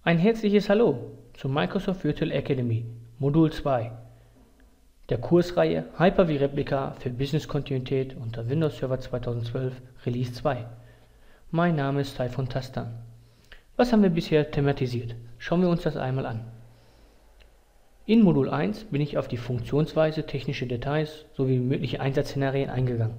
Ein herzliches Hallo zur Microsoft Virtual Academy Modul 2 der Kursreihe Hyper-V Replica für Business-Kontinuität unter Windows Server 2012 Release 2. Mein Name ist Taifun Tastan. Was haben wir bisher thematisiert? Schauen wir uns das einmal an. In Modul 1 bin ich auf die Funktionsweise, technische Details sowie mögliche Einsatzszenarien eingegangen.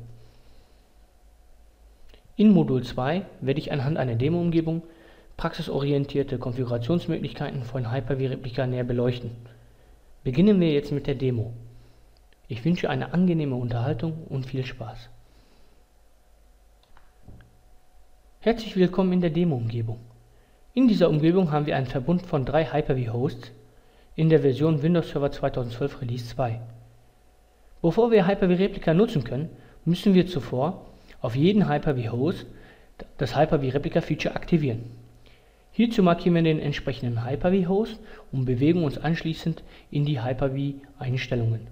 In Modul 2 werde ich anhand einer Demo-Umgebung praxisorientierte Konfigurationsmöglichkeiten von Hyper-V Replica näher beleuchten. Beginnen wir jetzt mit der Demo. Ich wünsche eine angenehme Unterhaltung und viel Spaß. Herzlich willkommen in der Demo-Umgebung. In dieser Umgebung haben wir einen Verbund von 3 Hyper-V-Hosts in der Version Windows Server 2012 Release 2. Bevor wir Hyper-V Replica nutzen können, müssen wir zuvor auf jeden Hyper-V-Host das Hyper-V Replica Feature aktivieren. Hierzu markieren wir den entsprechenden Hyper-V-Host und bewegen uns anschließend in die Hyper-V-Einstellungen.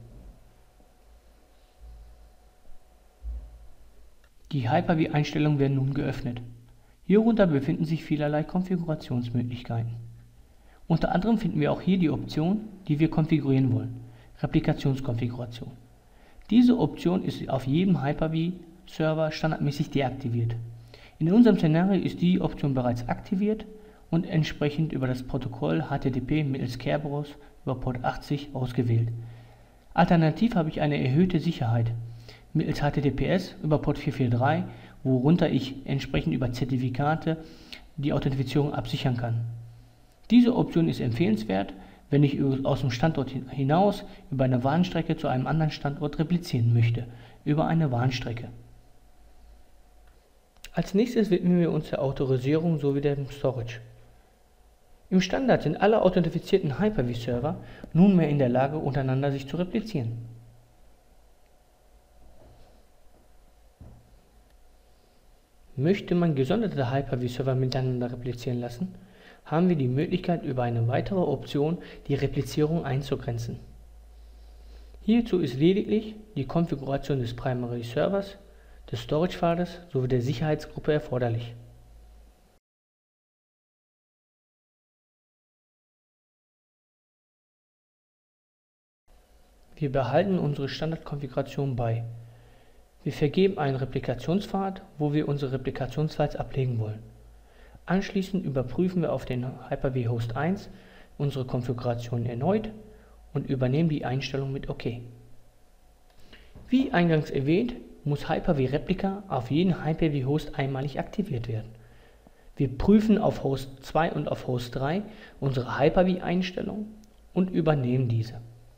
Die Hyper-V-Einstellungen werden nun geöffnet. Hierunter befinden sich vielerlei Konfigurationsmöglichkeiten. Unter anderem finden wir auch hier die Option, die wir konfigurieren wollen, Replikationskonfiguration. Diese Option ist auf jedem Hyper-V-Server standardmäßig deaktiviert. In unserem Szenario ist die Option bereits aktiviert und entsprechend über das Protokoll HTTP mittels Kerberos über Port 80 ausgewählt. Alternativ habe ich eine erhöhte Sicherheit mittels HTTPS über Port 443, worunter ich entsprechend über Zertifikate die Authentifizierung absichern kann. Diese Option ist empfehlenswert, wenn ich aus dem Standort hinaus über eine Warnstrecke zu einem anderen Standort replizieren möchte, über eine Warnstrecke. Als nächstes widmen wir uns der Autorisierung sowie dem Storage. Im Standard sind alle authentifizierten Hyper-V-Server nunmehr in der Lage, untereinander sich zu replizieren. Möchte man gesonderte Hyper-V-Server miteinander replizieren lassen, haben wir die Möglichkeit, über eine weitere Option die Replizierung einzugrenzen. Hierzu ist lediglich die Konfiguration des Primary Servers, des Storage-Pfades sowie der Sicherheitsgruppe erforderlich. Wir behalten unsere Standardkonfiguration bei. Wir vergeben einen Replikationspfad, wo wir unsere Replikationsfiles ablegen wollen. Anschließend überprüfen wir auf den Hyper-V Host 1 unsere Konfiguration erneut und übernehmen die Einstellung mit OK. Wie eingangs erwähnt, muss Hyper-V Replica auf jeden Hyper-V Host einmalig aktiviert werden. Wir prüfen auf Host 2 und auf Host 3 unsere Hyper-V Einstellung und übernehmen diese.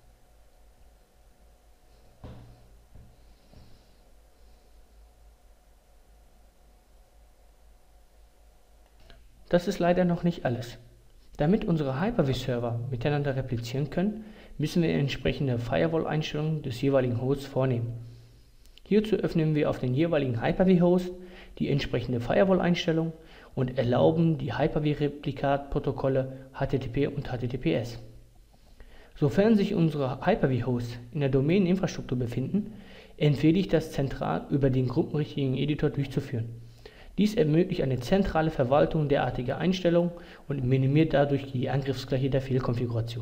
Das ist leider noch nicht alles. Damit unsere Hyper-V-Server miteinander replizieren können, müssen wir entsprechende Firewall-Einstellungen des jeweiligen Hosts vornehmen. Hierzu öffnen wir auf den jeweiligen Hyper-V-Host die entsprechende Firewall-Einstellung und erlauben die Hyper-V-Replikat-Protokolle HTTP und HTTPS. Sofern sich unsere Hyper-V-Hosts in der Domäneninfrastruktur befinden, empfehle ich das zentral über den gruppenrichtigen Editor durchzuführen. Dies ermöglicht eine zentrale Verwaltung derartiger Einstellungen und minimiert dadurch die Angriffsfläche der Fehlkonfiguration.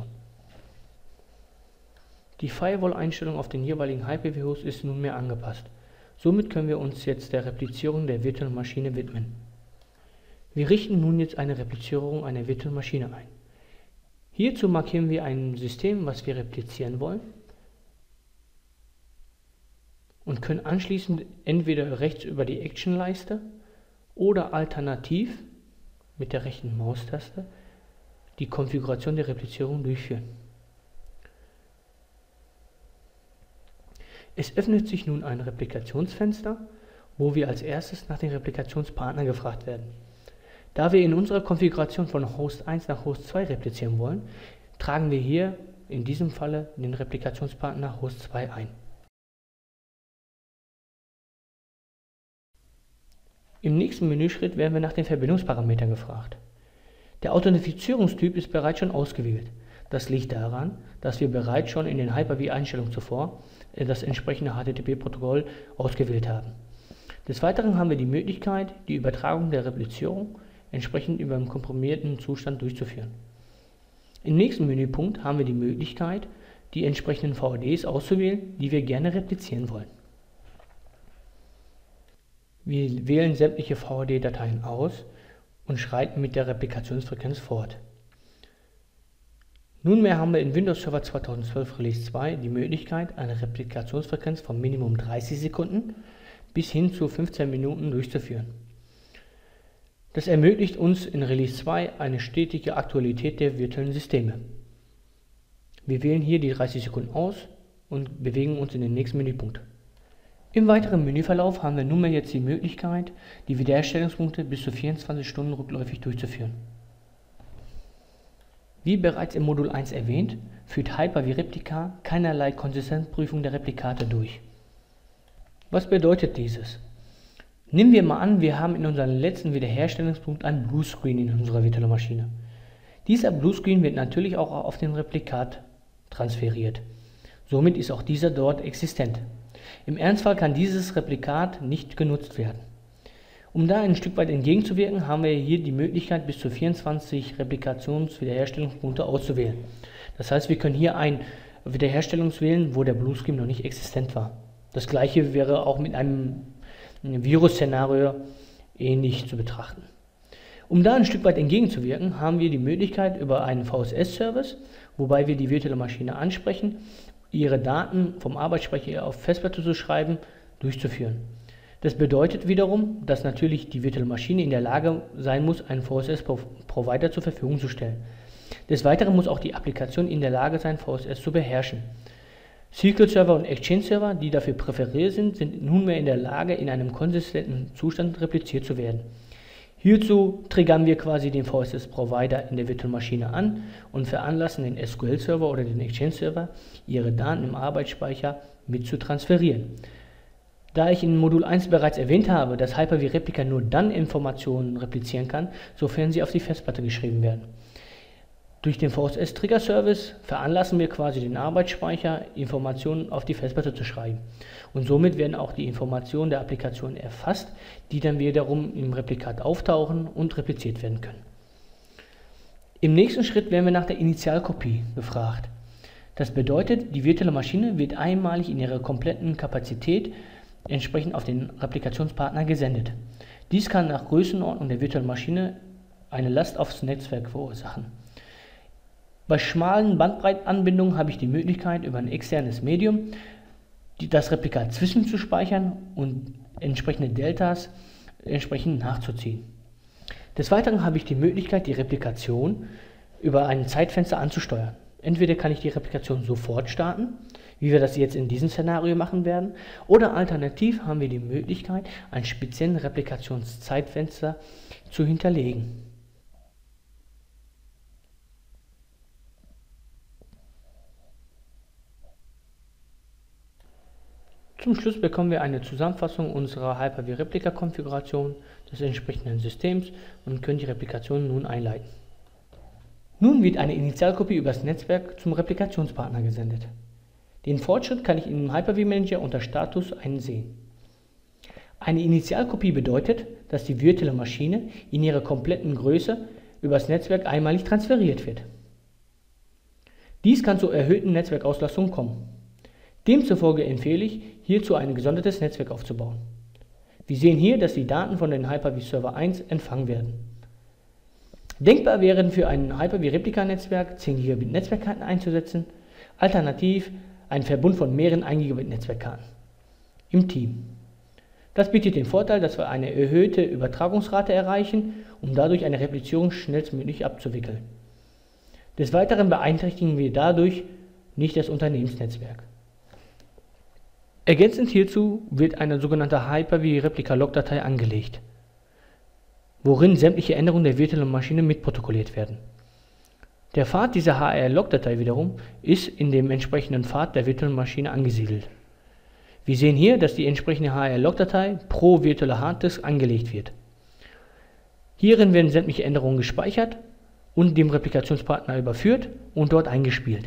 Die Firewall-Einstellung auf den jeweiligen Hyper-V-Host ist nunmehr angepasst. Somit können wir uns jetzt der Replizierung der virtuellen Maschine widmen. Wir richten nun jetzt eine Replizierung einer virtuellen Maschine ein. Hierzu markieren wir ein System, was wir replizieren wollen, und können anschließend entweder rechts über die Action-Leiste oder alternativ mit der rechten Maustaste die Konfiguration der Replizierung durchführen. Es öffnet sich nun ein Replikationsfenster, wo wir als erstes nach dem Replikationspartner gefragt werden. Da wir in unserer Konfiguration von Host 1 nach Host 2 replizieren wollen, tragen wir hier in diesem Falle den Replikationspartner Host 2 ein. Im nächsten Menüschritt werden wir nach den Verbindungsparametern gefragt. Der Authentifizierungstyp ist bereits schon ausgewählt. Das liegt daran, dass wir bereits schon in den Hyper-V-Einstellungen zuvor das entsprechende HTTP-Protokoll ausgewählt haben. Des Weiteren haben wir die Möglichkeit, die Übertragung der Replizierung entsprechend über einen komprimierten Zustand durchzuführen. Im nächsten Menüpunkt haben wir die Möglichkeit, die entsprechenden VADs auszuwählen, die wir gerne replizieren wollen. Wir wählen sämtliche VAD-Dateien aus und schreiten mit der Replikationsfrequenz fort. Nunmehr haben wir in Windows Server 2012 Release 2 die Möglichkeit, eine Replikationsfrequenz von Minimum 30 Sekunden bis hin zu 15 Minuten durchzuführen. Das ermöglicht uns in Release 2 eine stetige Aktualität der virtuellen Systeme. Wir wählen hier die 30 Sekunden aus und bewegen uns in den nächsten Menüpunkt. Im weiteren Menüverlauf haben wir nunmehr jetzt die Möglichkeit, die Wiederherstellungspunkte bis zu 24 Stunden rückläufig durchzuführen. Wie bereits im Modul 1 erwähnt, führt Hyper-V Replica keinerlei Konsistenzprüfung der Replikate durch. Was bedeutet dieses? Nehmen wir mal an, wir haben in unserem letzten Wiederherstellungspunkt ein Bluescreen in unserer virtuellen Maschine. Dieser Bluescreen wird natürlich auch auf den Replikat transferiert. Somit ist auch dieser dort existent. Im Ernstfall kann dieses Replikat nicht genutzt werden. Um da ein Stück weit entgegenzuwirken, haben wir hier die Möglichkeit, bis zu 24 Replikations-Wiederherstellungspunkte auszuwählen. Das heißt, wir können hier ein Wiederherstellungs wählen, wo der Bluescreen noch nicht existent war. Das gleiche wäre auch mit einem Virus-Szenario ähnlich zu betrachten. Um da ein Stück weit entgegenzuwirken, haben wir die Möglichkeit über einen VSS-Service, wobei wir die virtuelle Maschine ansprechen, ihre Daten vom Arbeitsspeicher auf Festplatte zu schreiben, durchzuführen. Das bedeutet wiederum, dass natürlich die virtuelle Maschine in der Lage sein muss, einen VSS-Provider zur Verfügung zu stellen. Des Weiteren muss auch die Applikation in der Lage sein, VSS zu beherrschen. SQL-Server und Exchange-Server, die dafür präferiert sind, sind nunmehr in der Lage, in einem konsistenten Zustand repliziert zu werden. Hierzu triggern wir quasi den VSS-Provider in der virtuellen Maschine an und veranlassen den SQL-Server oder den Exchange-Server, ihre Daten im Arbeitsspeicher mit zu transferieren. Da ich in Modul 1 bereits erwähnt habe, dass Hyper-V Replica nur dann Informationen replizieren kann, sofern sie auf die Festplatte geschrieben werden. Durch den VSS-Trigger-Service veranlassen wir quasi den Arbeitsspeicher, Informationen auf die Festplatte zu schreiben. Und somit werden auch die Informationen der Applikation erfasst, die dann wiederum im Replikat auftauchen und repliziert werden können. Im nächsten Schritt werden wir nach der Initialkopie befragt. Das bedeutet, die virtuelle Maschine wird einmalig in ihrer kompletten Kapazität entsprechend auf den Replikationspartner gesendet. Dies kann nach Größenordnung der virtuellen Maschine eine Last aufs Netzwerk verursachen. Bei schmalen Bandbreitenanbindungen habe ich die Möglichkeit, über ein externes Medium das Replikat zwischenzuspeichern und entsprechende Deltas entsprechend nachzuziehen. Des Weiteren habe ich die Möglichkeit, die Replikation über ein Zeitfenster anzusteuern. Entweder kann ich die Replikation sofort starten, wie wir das jetzt in diesem Szenario machen werden, oder alternativ haben wir die Möglichkeit, ein spezielles Replikationszeitfenster zu hinterlegen. Zum Schluss bekommen wir eine Zusammenfassung unserer Hyper-V Replika-Konfiguration des entsprechenden Systems und können die Replikation nun einleiten. Nun wird eine Initialkopie übers Netzwerk zum Replikationspartner gesendet. Den Fortschritt kann ich im Hyper-V Manager unter Status einsehen. Eine Initialkopie bedeutet, dass die virtuelle Maschine in ihrer kompletten Größe übers Netzwerk einmalig transferiert wird. Dies kann zu erhöhten Netzwerkauslastungen kommen. Demzufolge empfehle ich, hierzu ein gesondertes Netzwerk aufzubauen. Wir sehen hier, dass die Daten von den Hyper-V Server 1 empfangen werden. Denkbar wären für ein Hyper-V Replika-Netzwerk 10 Gigabit Netzwerkkarten einzusetzen, alternativ ein Verbund von mehreren 1 Gigabit Netzwerkkarten im Team. Das bietet den Vorteil, dass wir eine erhöhte Übertragungsrate erreichen, um dadurch eine Replizierung schnellstmöglich abzuwickeln. Des Weiteren beeinträchtigen wir dadurch nicht das Unternehmensnetzwerk. Ergänzend hierzu wird eine sogenannte Hyper-V Replika-Log-Datei angelegt, worin sämtliche Änderungen der virtuellen Maschine mitprotokolliert werden. Der Pfad dieser HR-Log-Datei wiederum ist in dem entsprechenden Pfad der virtuellen Maschine angesiedelt. Wir sehen hier, dass die entsprechende HR-Log-Datei pro virtuelle Harddisk angelegt wird. Hierin werden sämtliche Änderungen gespeichert und dem Replikationspartner überführt und dort eingespielt.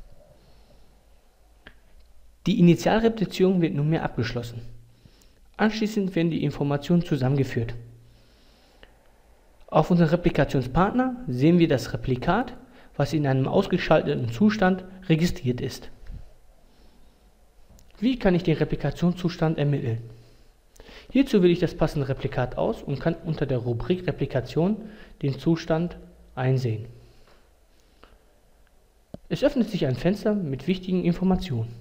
Die Initialreplizierung wird nunmehr abgeschlossen. Anschließend werden die Informationen zusammengeführt. Auf unserem Replikationspartner sehen wir das Replikat, was in einem ausgeschalteten Zustand registriert ist. Wie kann ich den Replikationszustand ermitteln? Hierzu wähle ich das passende Replikat aus und kann unter der Rubrik Replikation den Zustand einsehen. Es öffnet sich ein Fenster mit wichtigen Informationen.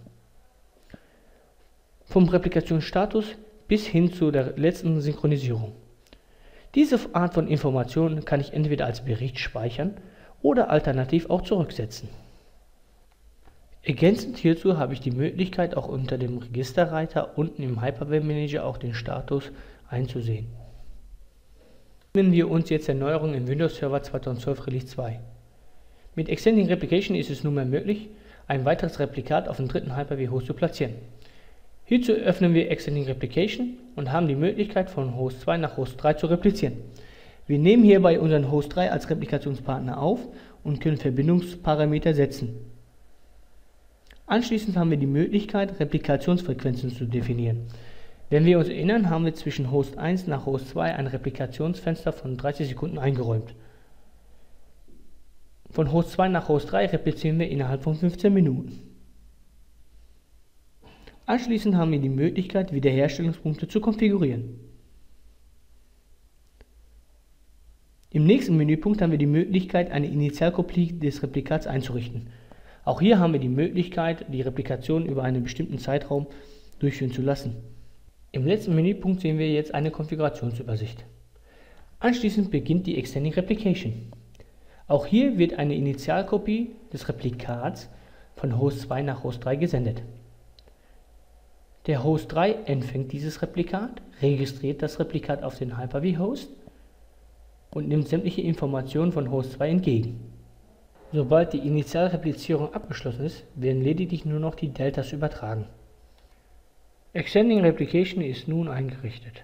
Vom Replikationsstatus bis hin zu der letzten Synchronisierung. Diese Art von Informationen kann ich entweder als Bericht speichern oder alternativ auch zurücksetzen. Ergänzend hierzu habe ich die Möglichkeit, auch unter dem Registerreiter unten im Hyper-V Manager auch den Status einzusehen. Widmen wir uns jetzt der Neuerung im Windows Server 2012 Release 2. Mit Extending Replication ist es nunmehr möglich, ein weiteres Replikat auf dem dritten Hyper-V-Host zu platzieren. Hierzu öffnen wir Extending Replication und haben die Möglichkeit, von Host 2 nach Host 3 zu replizieren. Wir nehmen hierbei unseren Host 3 als Replikationspartner auf und können Verbindungsparameter setzen. Anschließend haben wir die Möglichkeit, Replikationsfrequenzen zu definieren. Wenn wir uns erinnern, haben wir zwischen Host 1 nach Host 2 ein Replikationsfenster von 30 Sekunden eingeräumt. Von Host 2 nach Host 3 replizieren wir innerhalb von 15 Minuten. Anschließend haben wir die Möglichkeit, Wiederherstellungspunkte zu konfigurieren. Im nächsten Menüpunkt haben wir die Möglichkeit, eine Initialkopie des Replikats einzurichten. Auch hier haben wir die Möglichkeit, die Replikation über einen bestimmten Zeitraum durchführen zu lassen. Im letzten Menüpunkt sehen wir jetzt eine Konfigurationsübersicht. Anschließend beginnt die Extending Replication. Auch hier wird eine Initialkopie des Replikats von Host 2 nach Host 3 gesendet. Der Host 3 empfängt dieses Replikat, registriert das Replikat auf den Hyper-V-Host und nimmt sämtliche Informationen von Host 2 entgegen. Sobald die Initialreplizierung abgeschlossen ist, werden lediglich nur noch die Deltas übertragen. Extending Replication ist nun eingerichtet.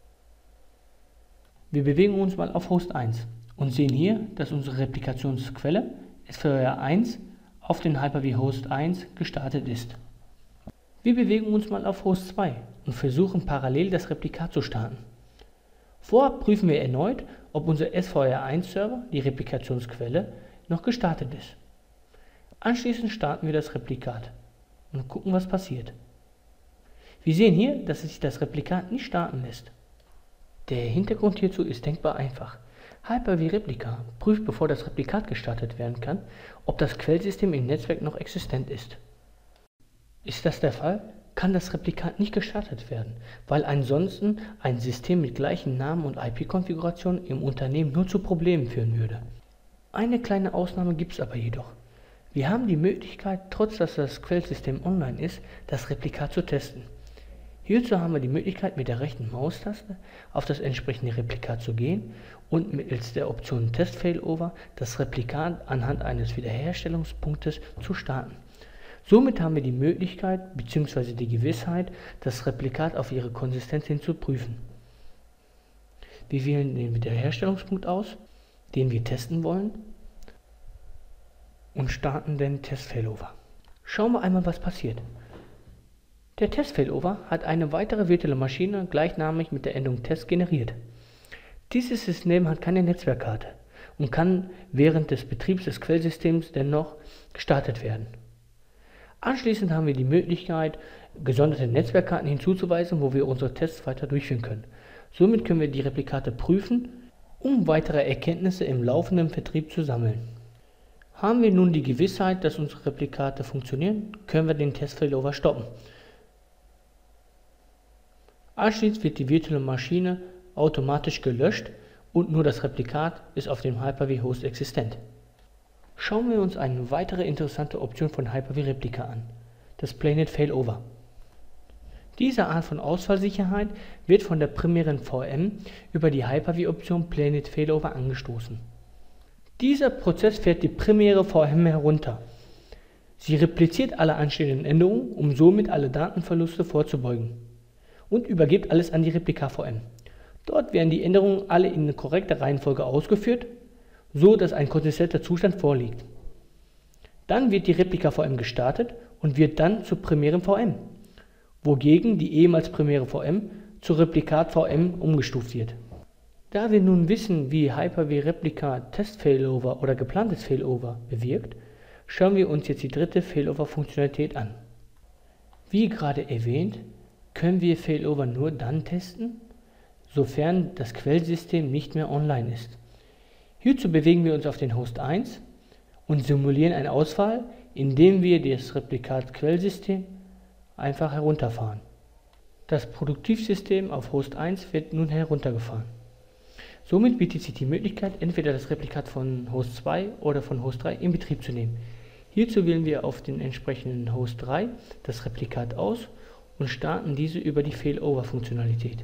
Wir bewegen uns mal auf Host 1 und sehen hier, dass unsere Replikationsquelle SVR1 auf den Hyper-V Host 1 gestartet ist. Wir bewegen uns mal auf Host 2 und versuchen parallel das Replikat zu starten. Vorab prüfen wir erneut, ob unser SVR1-Server, die Replikationsquelle, noch gestartet ist. Anschließend starten wir das Replikat und gucken, was passiert. Wir sehen hier, dass sich das Replikat nicht starten lässt. Der Hintergrund hierzu ist denkbar einfach. Hyper-V Replica prüft, bevor das Replikat gestartet werden kann, ob das Quellsystem im Netzwerk noch existent ist. Ist das der Fall, kann das Replikat nicht gestartet werden, weil ansonsten ein System mit gleichen Namen und IP-Konfiguration im Unternehmen nur zu Problemen führen würde. Eine kleine Ausnahme gibt es aber jedoch. Wir haben die Möglichkeit, trotz dass das Quellsystem online ist, das Replikat zu testen. Hierzu haben wir die Möglichkeit, mit der rechten Maustaste auf das entsprechende Replikat zu gehen und mittels der Option Test Failover das Replikat anhand eines Wiederherstellungspunktes zu starten. Somit haben wir die Möglichkeit bzw. die Gewissheit, das Replikat auf ihre Konsistenz hin zu prüfen. Wir wählen den Wiederherstellungspunkt aus, den wir testen wollen, und starten den Test Failover. Schauen wir einmal, was passiert. Der Test Failover hat eine weitere virtuelle Maschine gleichnamig mit der Endung Test generiert. Dieses System hat keine Netzwerkkarte und kann während des Betriebs des Quellsystems dennoch gestartet werden. Anschließend haben wir die Möglichkeit, gesonderte Netzwerkkarten hinzuzuweisen, wo wir unsere Tests weiter durchführen können. Somit können wir die Replikate prüfen, um weitere Erkenntnisse im laufenden Vertrieb zu sammeln. Haben wir nun die Gewissheit, dass unsere Replikate funktionieren, können wir den Test Failover stoppen. Anschließend wird die virtuelle Maschine automatisch gelöscht und nur das Replikat ist auf dem Hyper-V Host existent. Schauen wir uns eine weitere interessante Option von Hyper-V Replica an, das Planet Failover. Diese Art von Ausfallsicherheit wird von der primären VM über die Hyper-V-Option Planet Failover angestoßen. Dieser Prozess fährt die primäre VM herunter. Sie repliziert alle anstehenden Änderungen, um somit alle Datenverluste vorzubeugen, und übergibt alles an die Replika-VM. Dort werden die Änderungen alle in korrekter Reihenfolge ausgeführt, so dass ein konsistenter Zustand vorliegt. Dann wird die Replika-VM gestartet und wird dann zur primären VM, wogegen die ehemals primäre VM zur Replikat-VM umgestuft wird. Da wir nun wissen, wie Hyper-V Replica Test-Failover oder geplantes Failover bewirkt, schauen wir uns jetzt die dritte Failover-Funktionalität an. Wie gerade erwähnt, können wir Failover nur dann testen, sofern das Quellsystem nicht mehr online ist. Hierzu bewegen wir uns auf den Host 1 und simulieren einen Ausfall, indem wir das Replikat-Quellsystem einfach herunterfahren. Das Produktivsystem auf Host 1 wird nun heruntergefahren. Somit bietet sich die Möglichkeit, entweder das Replikat von Host 2 oder von Host 3 in Betrieb zu nehmen. Hierzu wählen wir auf den entsprechenden Host 3 das Replikat aus und starten diese über die Failover-Funktionalität.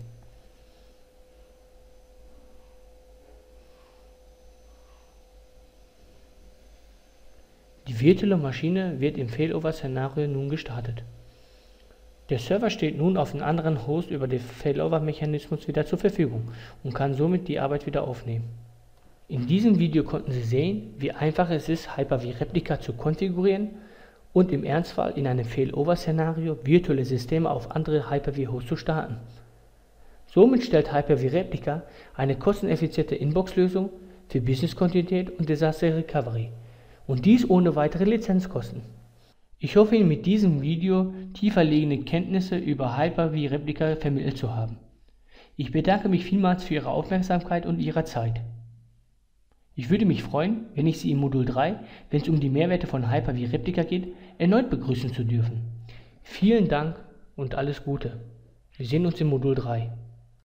Die virtuelle Maschine wird im Failover-Szenario nun gestartet. Der Server steht nun auf einem anderen Host über den Failover-Mechanismus wieder zur Verfügung und kann somit die Arbeit wieder aufnehmen. In diesem Video konnten Sie sehen, wie einfach es ist, Hyper-V Replica zu konfigurieren und im Ernstfall in einem Failover-Szenario virtuelle Systeme auf andere Hyper-V-Hosts zu starten. Somit stellt Hyper-V Replica eine kosteneffiziente Inbox-Lösung für Business-Kontinuität und Disaster Recovery. Und dies ohne weitere Lizenzkosten. Ich hoffe, Ihnen mit diesem Video tiefer liegende Kenntnisse über Hyper-V Replica vermittelt zu haben. Ich bedanke mich vielmals für Ihre Aufmerksamkeit und Ihre Zeit. Ich würde mich freuen, wenn ich Sie im Modul 3, wenn es um die Mehrwerte von Hyper-V Replica geht, erneut begrüßen zu dürfen. Vielen Dank und alles Gute. Wir sehen uns im Modul 3.